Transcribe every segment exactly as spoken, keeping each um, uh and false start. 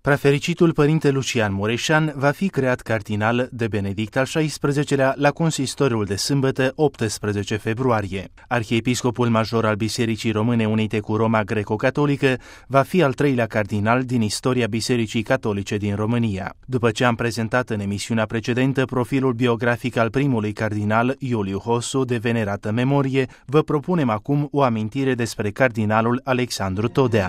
Prefericitul părinte Lucian Mureșan va fi creat cardinal de Benedict al șaisprezecelea la consistoriul de sâmbătă, optsprezece februarie. Arhiepiscopul major al Bisericii Române Unite cu Roma Greco-Catolică va fi al treilea cardinal din istoria Bisericii Catolice din România. După ce am prezentat în emisiunea precedentă profilul biografic al primului cardinal, Iuliu Hosu, de venerată memorie, vă propunem acum o amintire despre cardinalul Alexandru Todea.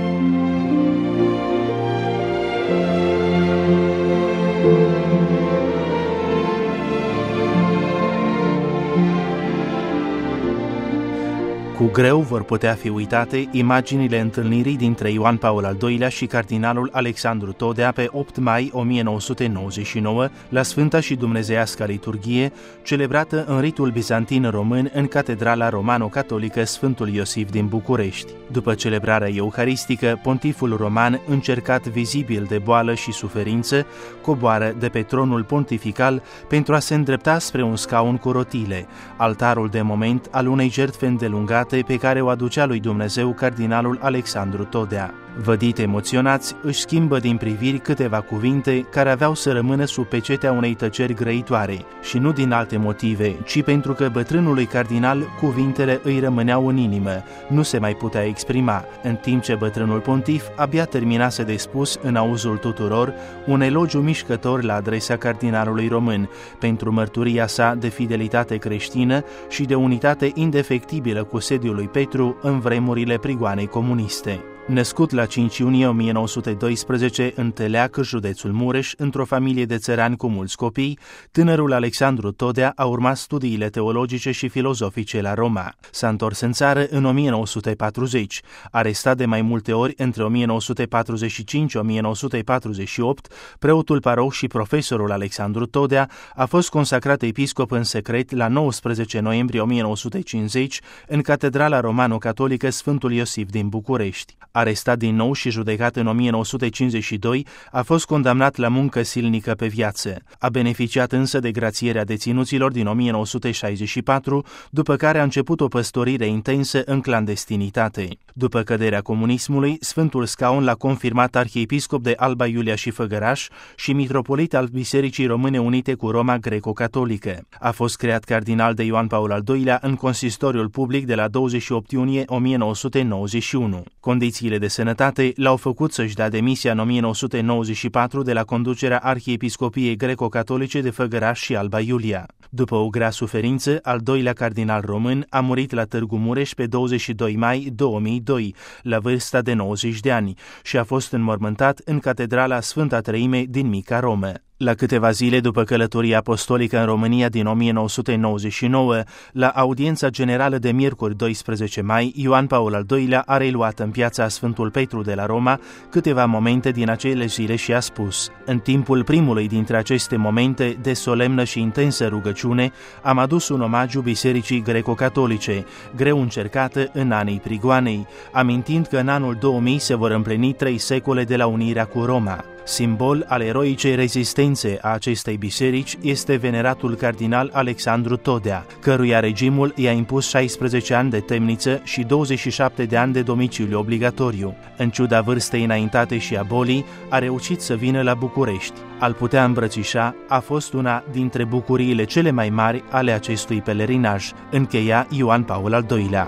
Cu greu vor putea fi uitate imaginile întâlnirii dintre Ioan Paul al doilea și cardinalul Alexandru Todea pe opt mai o mie nouă sute nouăzeci și nouă la Sfânta și Dumnezeiasca Liturghie, celebrată în ritul bizantin român în Catedrala Romano-Catolică Sfântul Iosif din București. După celebrarea euharistică, pontiful roman, încercat vizibil de boală și suferință, coboară de pe tronul pontifical pentru a se îndrepta spre un scaun cu rotile, altarul de moment al unei jertfe îndelungate pe care o aducea lui Dumnezeu cardinalul Alexandru Todea. Vădit emoționați, își schimbă din priviri câteva cuvinte care aveau să rămână sub pecetea unei tăceri grăitoare și nu din alte motive, ci pentru că bătrânului cardinal cuvintele îi rămâneau în inimă, nu se mai putea exprima, în timp ce bătrânul pontif abia terminase de spus în auzul tuturor un elogiu mișcător la adresa cardinalului român pentru mărturia sa de fidelitate creștină și de unitate indefectibilă cu sediul lui Petru în vremurile prigoanei comuniste. Născut la cinci iunie o mie nouă sute doisprezece în Teleac, județul Mureș, într-o familie de țărani cu mulți copii, tânărul Alexandru Todea a urmat studiile teologice și filozofice la Roma. S-a întors în țară în o mie nouă sute patruzeci. Arestat de mai multe ori între o mie nouă sute patruzeci și cinci - o mie nouă sute patruzeci și opt, preotul paroh și profesorul Alexandru Todea a fost consacrat episcop în secret la nouăsprezece noiembrie o mie nouă sute cincizeci în Catedrala Romano-Catolică Sfântul Iosif din București. Arestat din nou și judecat în o mie nouă sute cincizeci și doi, a fost condamnat la muncă silnică pe viață. A beneficiat însă de grațierea deținuților din o mie nouă sute șaizeci și patru, după care a început o păstorire intensă în clandestinitate. După căderea comunismului, Sfântul Scaun l-a confirmat arhiepiscop de Alba Iulia și Făgăraș și mitropolit al Bisericii Române Unite cu Roma Greco-Catolică. A fost creat cardinal de Ioan Paul al doilea în consistoriul public de la douăzeci și opt iunie o mie nouă sute nouăzeci și unu. Condițiile de sănătate l-au făcut să-și dea demisia în o mie nouă sute nouăzeci și patru de la conducerea Arhiepiscopiei Greco-Catolice de Făgăraș și Alba Iulia. După o grea suferință, al doilea cardinal român a murit la Târgu Mureș pe douăzeci și doi mai două mii doi, la vârsta de nouăzeci de ani, și a fost înmormântat în Catedrala Sfânta Treime din Mica Romă. La câteva zile după călătoria apostolică în România din o mie nouă sute nouăzeci și nouă, la audiența generală de miercuri doisprezece mai, Ioan Paul al doilea a reluat în piața Sfântul Petru de la Roma câteva momente din acele zile și a spus: în timpul primului dintre aceste momente de solemnă și intensă rugăciune, am adus un omagiu Bisericii Greco-Catolice, greu încercată în anii prigoanei, amintind că în anul două mii se vor împlini trei secole de la unirea cu Roma. Simbol al eroicei rezistențe a acestei biserici este veneratul cardinal Alexandru Todea, căruia regimul i-a impus șaisprezece ani de temniță și douăzeci și șapte de ani de domiciliu obligatoriu. În ciuda vârstei înaintate și a bolii, a reușit să vină la București. Al putea îmbrățișa a fost una dintre bucuriile cele mai mari ale acestui pelerinaj, încheia Ioan Paul al doilea.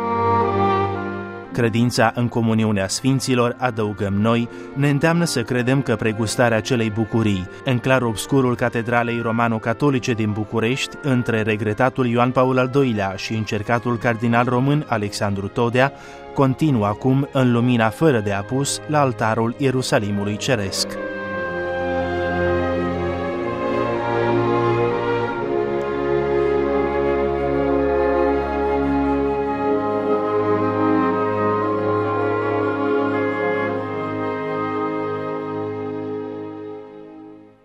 Credința în comuniunea sfinților, adăugăm noi, ne îndeamnă să credem că pregustarea acelei bucurii, în clar-obscurul Catedralei Romano-Catolice din București, între regretatul Ioan Paul al doilea și încercatul cardinal român Alexandru Todea, continuă acum în lumina fără de apus la altarul Ierusalimului Ceresc.